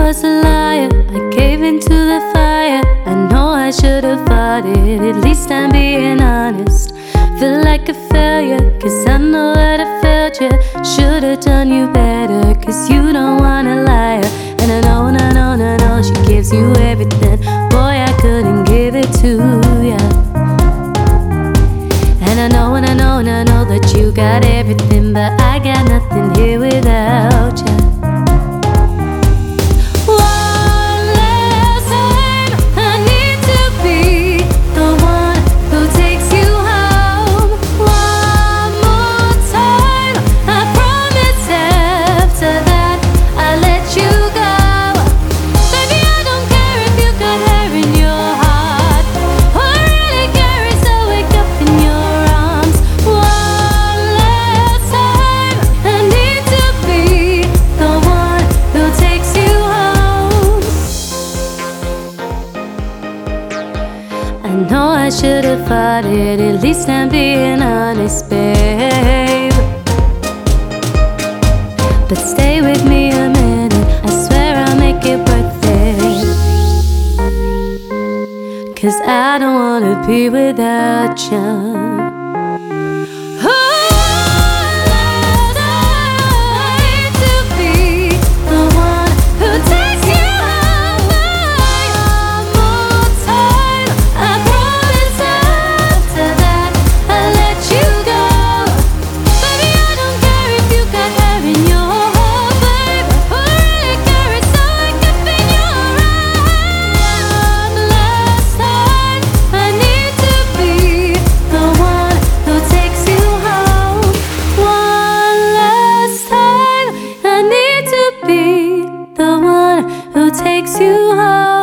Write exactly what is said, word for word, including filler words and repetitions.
was a liar, I gave into the fire. I know I should have fought it, at least I'm being honest. Feel like a failure, cause I know that I failed you. Should've done you better, cause you don't want a liar. And I know, I know, I know she gives you everything. Boy, I couldn't give it to ya. And I know, and I know, and I know that you got everything, but I got nothing here without ya. I know I should have fought it, at least I'm being honest, babe. But stay with me a minute, I swear I'll make it worth it. Cause I don't wanna be without you. Who takes you home?